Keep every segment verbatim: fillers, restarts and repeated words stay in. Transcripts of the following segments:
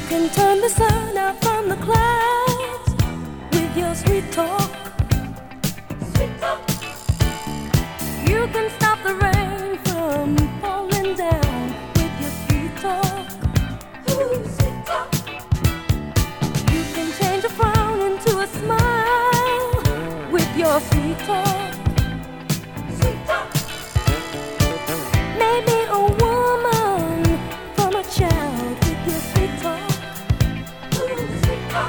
can turn the sun out from the clouds with your sweet talk. Sweet talk. You can stop the rain from falling down with your sweet talk. Ooh, sweet talk. You can change a frown into a smile with your sweet talk. Sweet talk. Made me a woman from a child with your sweet talk. Ooh, sweet talk.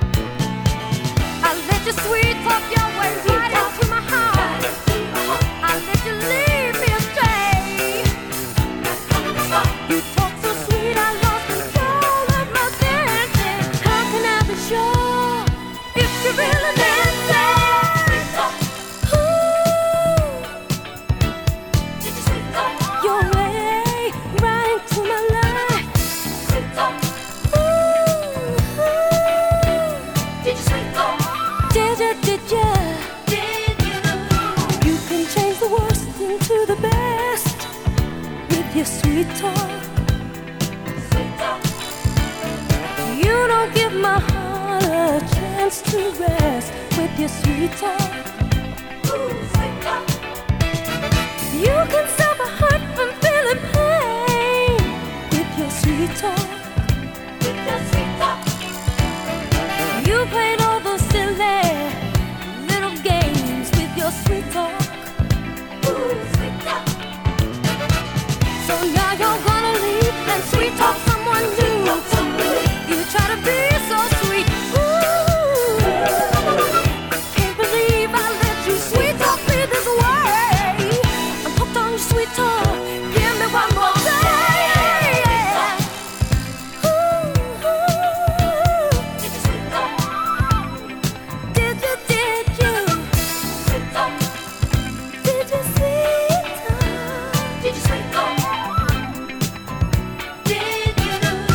I let you sweet talk your way right into my heart. I let you lead me astray. You talk so sweet, I lost control of my senses. How can I be sure if you really meant it? Ooh, did you sweet talk your way right into my life? Sweet talk. Ooh, ooh, did you sweet talk? Did you? Did you? Did you? You can change the worst into the best with your sweet talk. Sweet talk. You don't give my heart a chance to rest with your sweet talk. Ooh, sweet talk. You can stop a heart from feeling pain with your sweet talk. With your sweet talk. You played all those silly little games with your sweet talk. Ooh, sweet talk. So now you're gonna leave and sweet talk someone new. You try to be so sweet. Ooh, I can't believe I let you sweet talk me this way. I'm hooked on your sweet talk. Give me one more day. Ooh, ooh. Did you sweet talk? Did you? Did you? Sweet talk. Did you sweet talk? Did you sweet talk? Did you?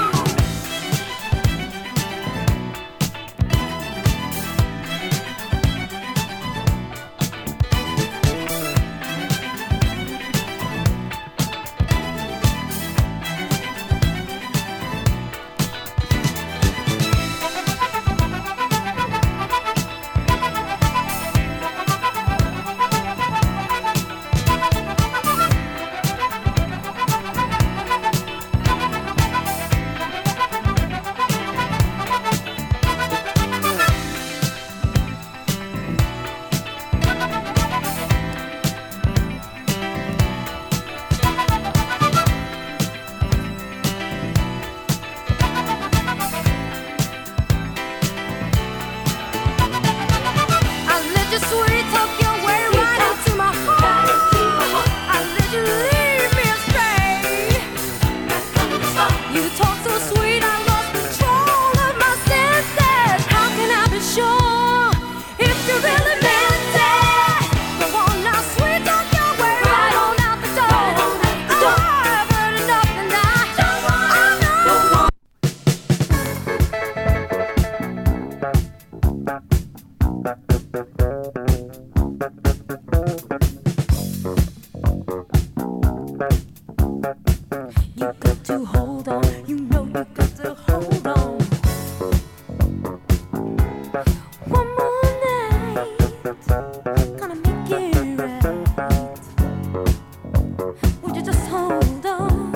I let you sweet talk your way right into my heart. I let you lead me astray. You talk so sweet, I lost control of my senses. How can I be sure if you really meant it? Go on now, sweet talk your way right on out the door. I've heard enough and I know. You got to hold on, you know you got to hold on. One more night, gonna make it right. Would you just hold on?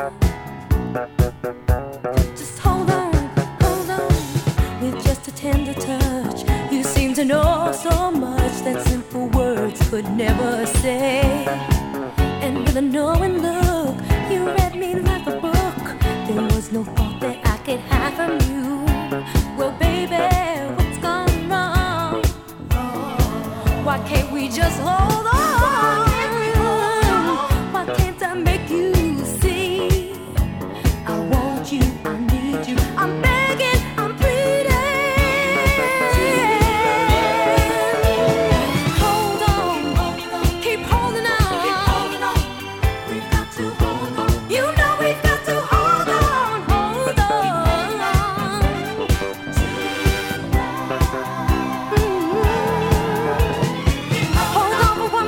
Just hold on, hold on. With just a tender touch, you seem to know so much that simple words could never say. And with a knowing look, you read me like a book. There was no fault that I could hide from you. Well, baby, what's gone wrong? Why can't we just hold on? Why can't I make you see? I want you, I need you. I'm begging, I'm pleading. Hold on, keep holding on. We've got to hold on. You know we've got to hold on, hold on. Mm-hmm. Hold on for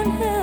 can help.